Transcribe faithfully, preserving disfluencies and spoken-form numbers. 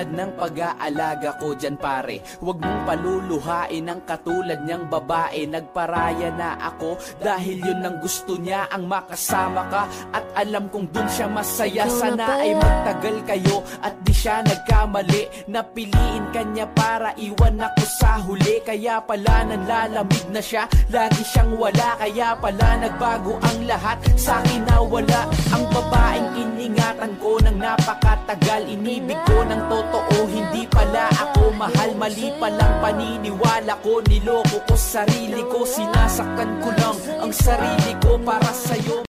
Tulad ng pag-aalaga ko dyan pare, huwag mong paluluhain ang katulad niyang babae. Nagparaya na ako dahil yun ang gusto niya, ang makasama ka. At alam kong dun siya masaya. Sana ay magtagal kayo at di siya nagkamali. Napiliin kanya para iwan ako sa huli. Kaya pala nanlalamig na siya, lagi siyang wala. Kaya pala nagbago ang lahat, sa'kin na wala. Ang babaeng iningatan ko ng napakatagal, inibig ko ng totoo, hindi pala ako mahal. Mali palang paniniwala ko, niloko ko sarili ko. Sinasaktan ko lang ang sarili ko para sa'yo.